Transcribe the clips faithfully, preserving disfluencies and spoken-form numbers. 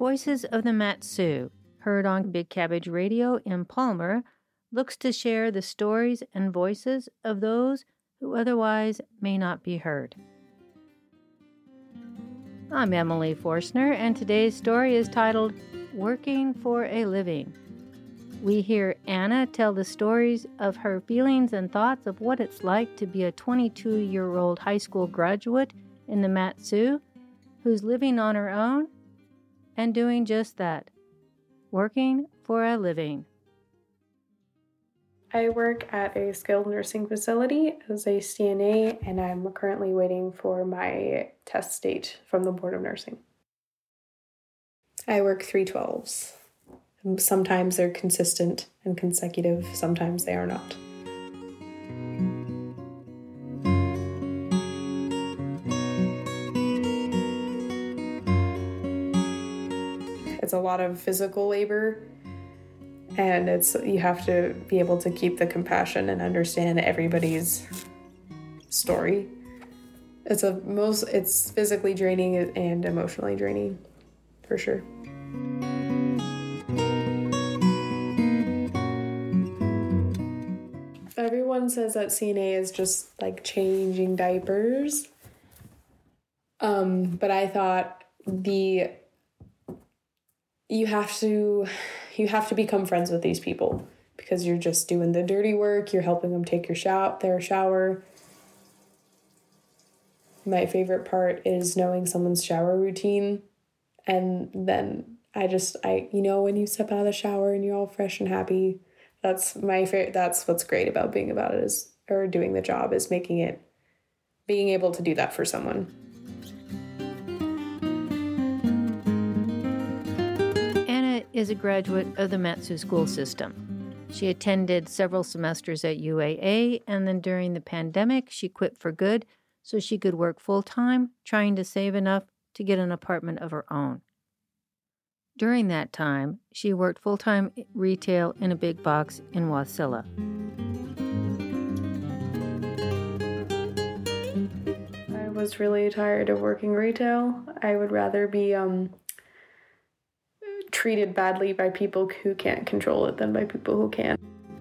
Voices of the Mat-Su, heard on Big Cabbage Radio in Palmer, looks to share the stories and voices of those who otherwise may not be heard. I'm Emily Forstner, and today's story is titled Working for a Living. We hear Anna tell the stories of her feelings and thoughts of what it's like to be a twenty-two-year-old high school graduate in the Mat-Su who's living on her own and doing just that, working for a living. I work at a skilled nursing facility as a C N A, and I'm currently waiting for my test date from the Board of Nursing. I work three twelves. Sometimes they're consistent and consecutive, sometimes they are not. It's a lot of physical labor, and it's you have to be able to keep the compassion and understand everybody's story. It's a most it's physically draining and emotionally draining, for sure. Everyone says that C N A is just like changing diapers. Um, but I thought the you have to you have to become friends with these people because you're just doing the dirty work, you're helping them take your shower, their shower. My favorite part is knowing someone's shower routine, and then I just I you know when you step out of the shower and you're all fresh and happy. That's my favorite. That's what's great about being about it is, or doing the job is making it, being able to do that for someone. Anna is a graduate of the Mat-Su school system. She attended several semesters at U A A, and then during the pandemic, she quit for good so she could work full-time, trying to save enough to get an apartment of her own. During that time, she worked full-time retail in a big box in Wasilla. I was really tired of working retail. I would rather be um, treated badly by people who can't control it than by people who can.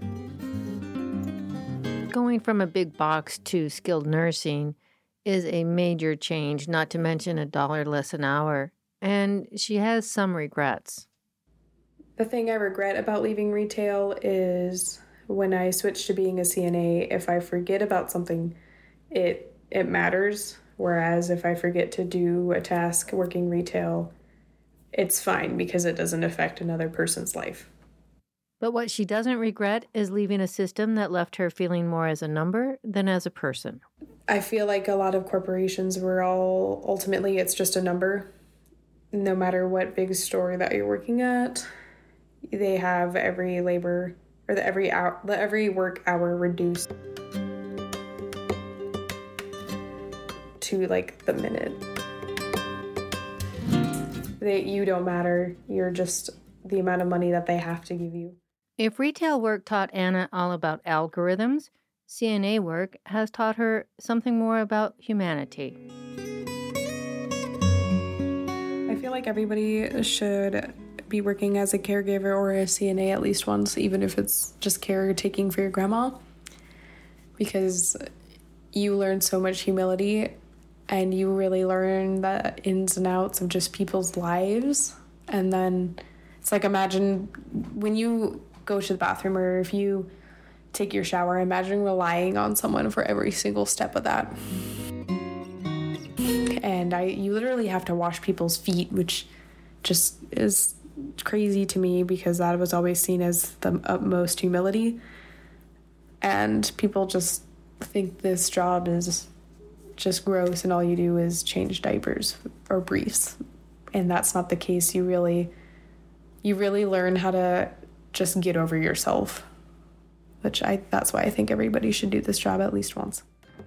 Going from a big box to skilled nursing is a major change, not to mention a dollar less an hour. And she has some regrets. The thing I regret about leaving retail is when I switched to being a C N A, if I forget about something, it it matters. Whereas if I forget to do a task working retail, it's fine because it doesn't affect another person's life. But what she doesn't regret is leaving a system that left her feeling more as a number than as a person. I feel like a lot of corporations were all, ultimately, it's just a number. No matter what big store that you're working at, they have every labor or the every hour, the every work hour reduced to like the minute. They you don't matter. You're just the amount of money that they have to give you. If retail work taught Anna all about algorithms, C N A work has taught her something more about humanity. I feel like everybody should be working as a caregiver or a C N A at least once, even if it's just caretaking for your grandma, because you learn so much humility and you really learn the ins and outs of just people's lives. And then it's like, imagine when you go to the bathroom or if you take your shower, imagine relying on someone for every single step of that. And I, you literally have to wash people's feet, which just is crazy to me because that was always seen as the utmost humility. And people just think this job is just gross and all you do is change diapers or briefs. And that's not the case. You really, you really learn how to just get over yourself, which I, that's why I think everybody should do this job at least once.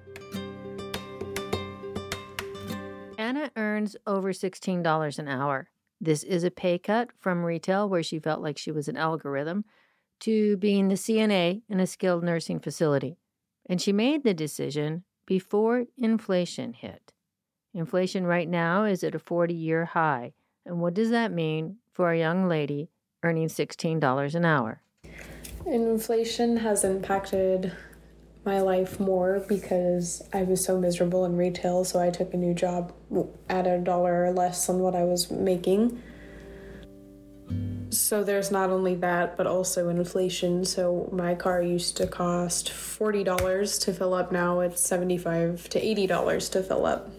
Anna earns over sixteen dollars an hour. This is a pay cut from retail, where she felt like she was an algorithm, to being the C N A in a skilled nursing facility. And she made the decision before inflation hit. Inflation right now is at a forty-year high, And what does that mean for a young lady earning sixteen dollars an hour? Inflation has impacted my life more because I was so miserable in retail, so I took a new job at a dollar or less than what I was making. So there's not only that, but also inflation. So my car used to cost forty dollars to fill up. Now it's seventy-five to eighty dollars to fill up.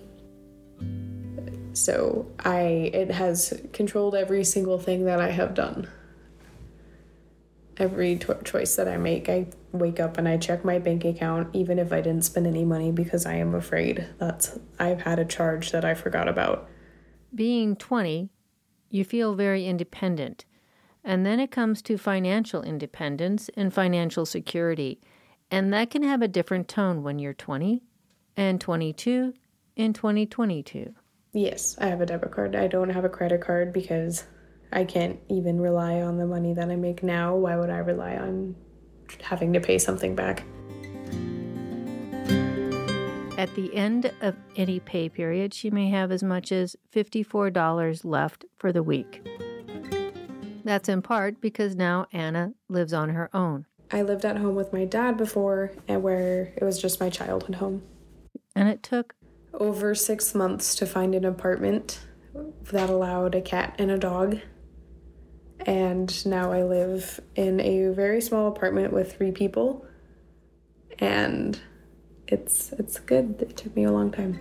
So I it has controlled every single thing that I have done. Every to- choice that I make, I wake up and I check my bank account, even if I didn't spend any money, because I am afraid that I've had a charge that I forgot about. Being twenty, you feel very independent. And then it comes to financial independence and financial security. And that can have a different tone when you're twenty and twenty-two and twenty twenty-two. Yes, I have a debit card. I don't have a credit card because I can't even rely on the money that I make now. Why would I rely on having to pay something back? At the end of any pay period, she may have as much as fifty-four dollars left for the week. That's in part because now Anna lives on her own. I lived at home with my dad before, and where it was just my childhood home. And it took over six months to find an apartment that allowed a cat and a dog. And now I live in a very small apartment with three people. And it's it's good. It took me a long time.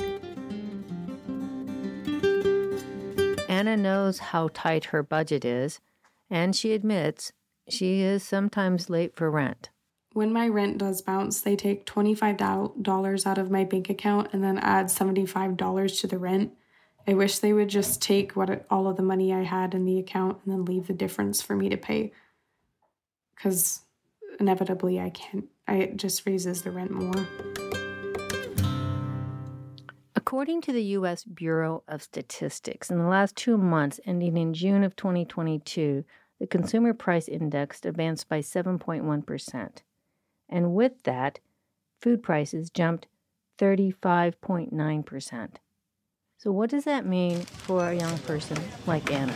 Anna knows how tight her budget is, and she admits she is sometimes late for rent. When my rent does bounce, they take twenty-five dollars out of my bank account and then add seventy-five dollars to the rent. I wish they would just take what all of the money I had in the account and then leave the difference for me to pay. Because inevitably I can't, I, it just raises the rent more. According to the U S Bureau of Statistics, in the last two months ending in June of twenty twenty-two, the Consumer Price Index advanced by seven point one percent. And with that, food prices jumped thirty-five point nine percent. So what does that mean for a young person like Anna?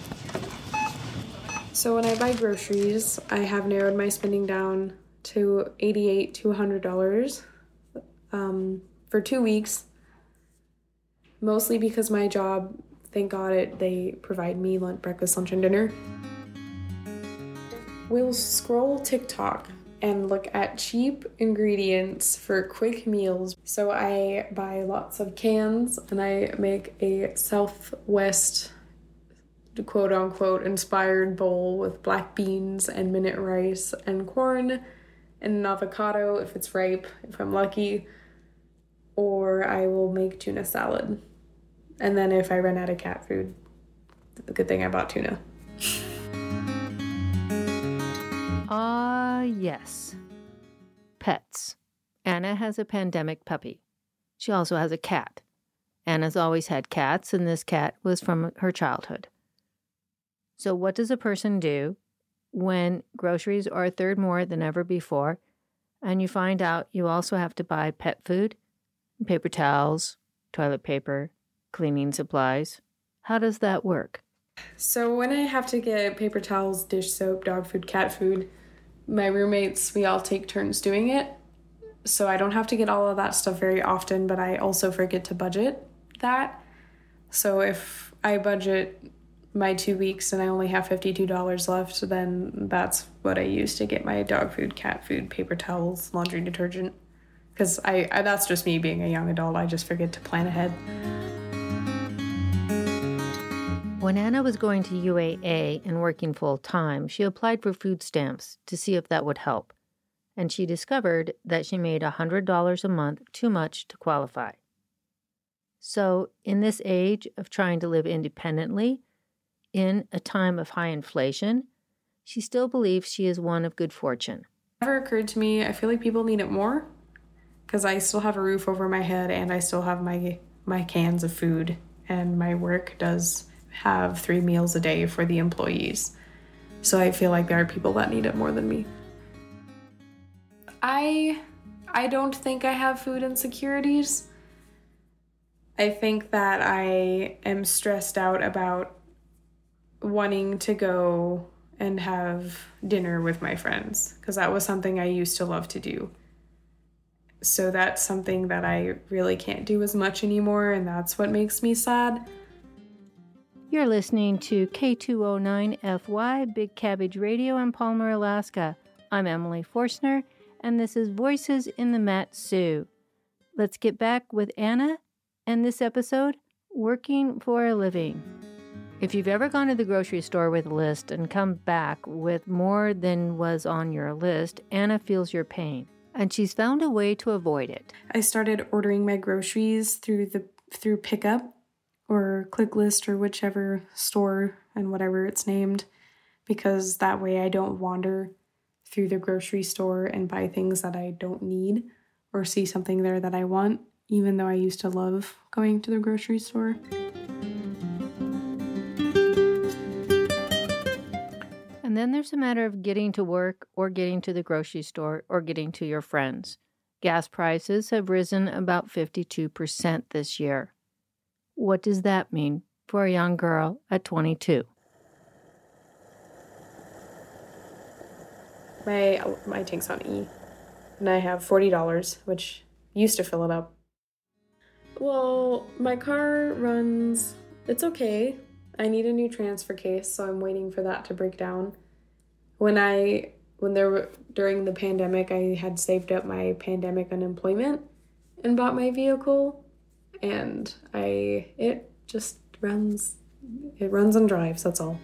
So when I buy groceries, I have narrowed my spending down to eighty-eight dollars to one hundred dollars um, for two weeks. Mostly because my job, thank God, it they provide me lunch, breakfast, lunch, and dinner. We'll scroll TikTok and look at cheap ingredients for quick meals. So I buy lots of cans and I make a Southwest quote unquote inspired bowl with black beans and minute rice and corn and an avocado if it's ripe, if I'm lucky, or I will make tuna salad. And then if I run out of cat food, the good thing I bought tuna. Ah, uh, yes. Pets. Anna has a pandemic puppy. She also has a cat. Anna's always had cats, and this cat was from her childhood. So what does a person do when groceries are a third more than ever before, and you find out you also have to buy pet food, paper towels, toilet paper, cleaning supplies? How does that work? So when I have to get paper towels, dish soap, dog food, cat food, my roommates, we all take turns doing it. So I don't have to get all of that stuff very often, but I also forget to budget that. So if I budget my two weeks and I only have fifty-two dollars left, then that's what I use to get my dog food, cat food, paper towels, laundry detergent. Because I, I that's just me being a young adult. I just forget to plan ahead. When Anna was going to U A A and working full-time, she applied for food stamps to see if that would help. And she discovered that she made one hundred dollars a month too much to qualify. So in this age of trying to live independently, in a time of high inflation, she still believes she is one of good fortune. It never occurred to me, I feel like people need it more because I still have a roof over my head and I still have my my cans of food, and my work does have three meals a day for the employees. So I feel like there are people that need it more than me. I I don't think I have food insecurities. I think that I am stressed out about wanting to go and have dinner with my friends, because that was something I used to love to do. So that's something that I really can't do as much anymore, and that's what makes me sad. You're listening to K two oh nine F Y Big Cabbage Radio in Palmer, Alaska. I'm Emily Forstner, and this is Voices in the Mat-Su. Let's get back with Anna and this episode, Working for a Living. If you've ever gone to the grocery store with a list and come back with more than was on your list, Anna feels your pain, and she's found a way to avoid it. I started ordering my groceries through the through pickup or ClickList or whichever store and whatever it's named, because that way I don't wander through the grocery store and buy things that I don't need or see something there that I want, even though I used to love going to the grocery store. And then there's a matter of getting to work or getting to the grocery store or getting to your friends. Gas prices have risen about fifty-two percent this year. What does that mean for a young girl at twenty-two? My my tank's on E, and I have forty dollars, which used to fill it up. Well, my car runs, it's okay. I need a new transfer case, so I'm waiting for that to break down. When I, when there were, during the pandemic, I had saved up my pandemic unemployment and bought my vehicle, and I, it just runs, it runs and drives, that's all.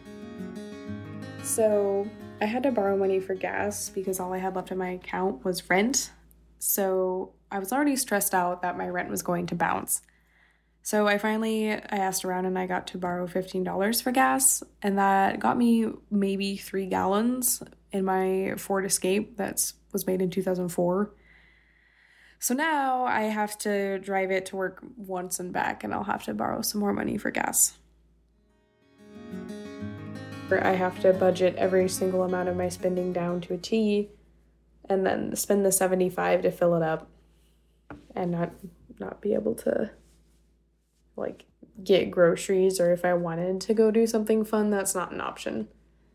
So I had to borrow money for gas because all I had left in my account was rent. So I was already stressed out that my rent was going to bounce. So I finally, I asked around and I got to borrow fifteen dollars for gas, and that got me maybe three gallons in my Ford Escape that was made in two thousand four. So now I have to drive it to work once and back, and I'll have to borrow some more money for gas. I have to budget every single amount of my spending down to a T, and then spend the seventy-five to fill it up, and not not be able to like get groceries, or if I wanted to go do something fun, that's not an option.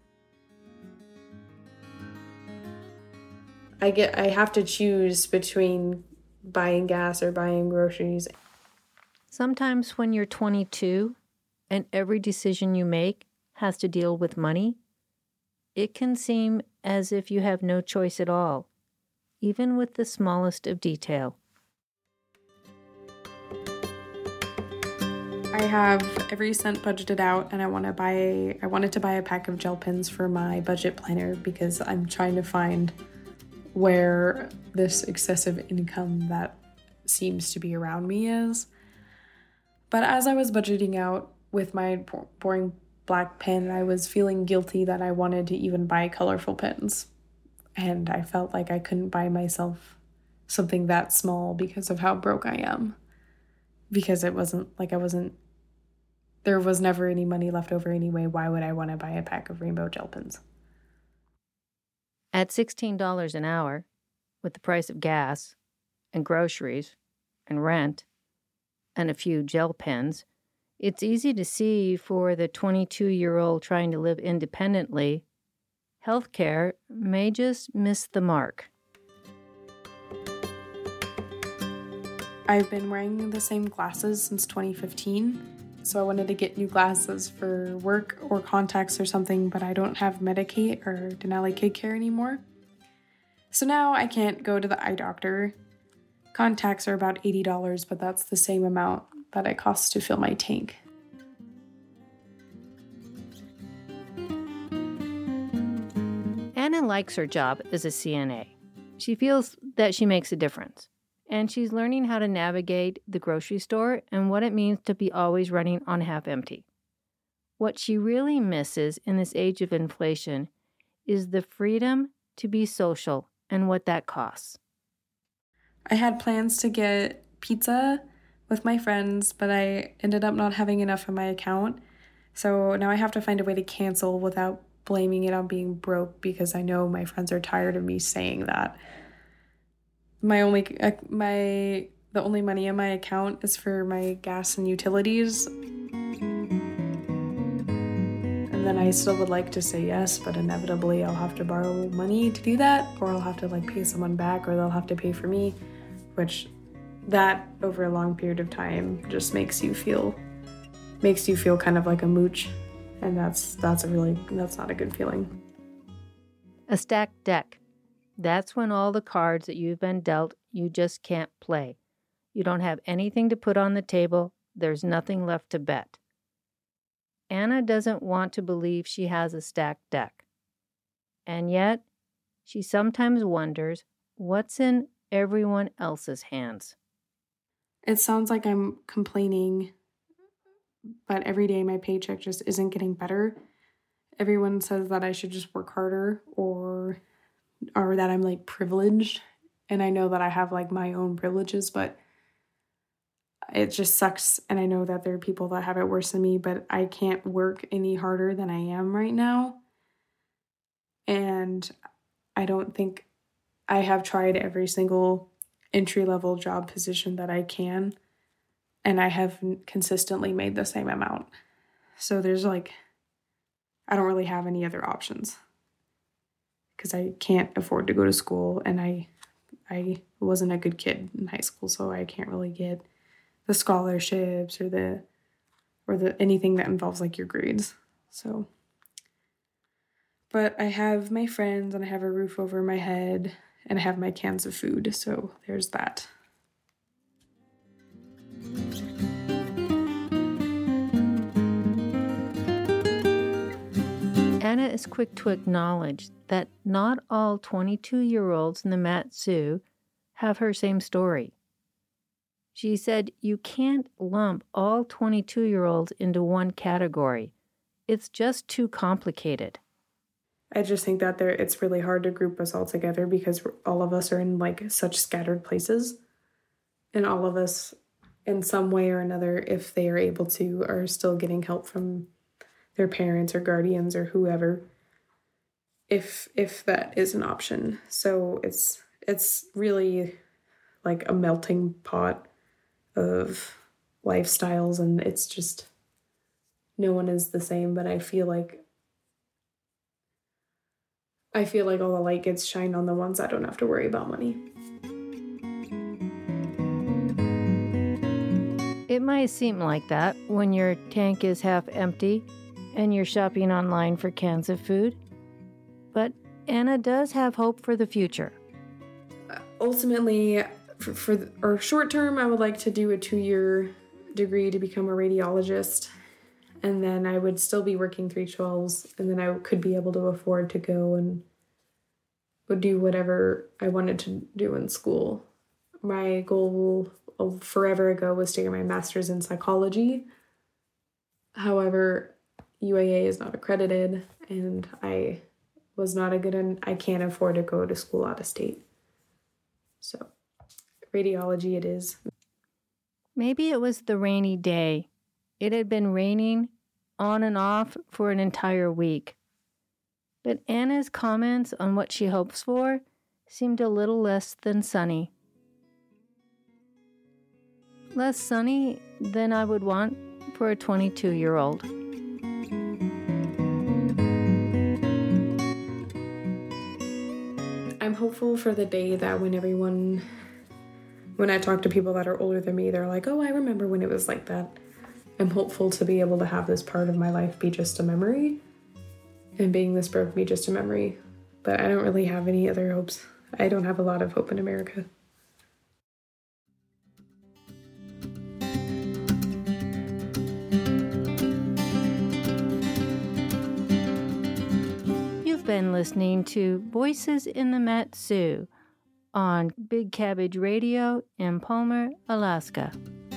I get I have to choose between buying gas or buying groceries. Sometimes when you're twenty-two and every decision you make has to deal with money, it can seem as if you have no choice at all, even with the smallest of detail. I have every cent budgeted out, and I want to buy I wanted to buy a pack of gel pens for my budget planner because I'm trying to find where this excessive income that seems to be around me is. But as I was budgeting out with my boring black pen, I was feeling guilty that I wanted to even buy colorful pens. And I felt like I couldn't buy myself something that small because of how broke I am. Because it wasn't like I wasn't, there was never any money left over anyway. Why would I want to buy a pack of rainbow gel pens? At sixteen dollars an hour, with the price of gas and groceries and rent and a few gel pens, it's easy to see for the twenty-two-year-old trying to live independently, healthcare may just miss the mark. I've been wearing the same glasses since twenty fifteen, so I wanted to get new glasses for work or contacts or something, but I don't have Medicaid or Denali Kid Care anymore. So now I can't go to the eye doctor. Contacts are about eighty dollars, but that's the same amount that it costs to fill my tank. Anna likes her job as a C N A. She feels that she makes a difference. And she's learning how to navigate the grocery store and what it means to be always running on half empty. What she really misses in this age of inflation is the freedom to be social and what that costs. I had plans to get pizza with my friends, but I ended up not having enough in my account. So now I have to find a way to cancel without blaming it on being broke, because I know my friends are tired of me saying that. My only uh, my the only money in my account is for my gas and utilities. And And then I still would like to say yes, but inevitably I'll have to borrow money to do that, or I'll have to like pay someone back, or they'll have to pay for me, which that over a long period of time just makes you feel makes you feel kind of like a mooch, and that's that's a really that's not a good feeling. A stacked deck. That's when all the cards that you've been dealt, you just can't play. You don't have anything to put on the table. There's nothing left to bet. Anna doesn't want to believe she has a stacked deck. And yet, she sometimes wonders what's in everyone else's hands. It sounds like I'm complaining, but every day my paycheck just isn't getting better. Everyone says that I should just work harder, or or that I'm like privileged, and I know that I have like my own privileges, but it just sucks. And I know that there are people that have it worse than me, but I can't work any harder than I am right now. And I don't think I have tried every single entry-level job position that I can, and I have consistently made the same amount. So there's like, I don't really have any other options because I can't afford to go to school, and I I wasn't a good kid in high school, so I can't really get the scholarships or the or the anything that involves like your grades. So, but I have my friends, and I have a roof over my head, and I have my cans of food. So there's that. Anna is quick to acknowledge that not all twenty-two-year-olds in the Mat-Su have her same story. She said, you can't lump all twenty-two-year-olds into one category. It's just too complicated. I just think that there it's really hard to group us all together because all of us are in like such scattered places. And all of us, in some way or another, if they are able to, are still getting help from their parents or guardians or whoever, if if that is an option. So it's it's really like a melting pot of lifestyles, and it's just no one is the same. But I feel like I feel like all the light gets shined on the ones that don't have to worry about money. It might seem like that when your tank is half empty and you're shopping online for cans of food, but Anna does have hope for the future. Ultimately, for, for or short term, I would like to do a two-year degree to become a radiologist, and then I would still be working three twelves, and then I could be able to afford to go and would do whatever I wanted to do in school. My goal forever ago was to get my master's in psychology. However, U A A is not accredited, and I was not a good one. I can't afford to go to school out of state. So, radiology it is. Maybe it was the rainy day. It had been raining on and off for an entire week. But Anna's comments on what she hopes for seemed a little less than sunny. Less sunny than I would want for a twenty-two-year-old. I'm hopeful for the day that when everyone, when I talk to people that are older than me, they're like, oh, I remember when it was like that. I'm hopeful to be able to have this part of my life be just a memory, and being this birth be just a memory. But I don't really have any other hopes. I don't have a lot of hope in America. Been listening to Voices in the Mat-Su on Big Cabbage Radio in Palmer, Alaska.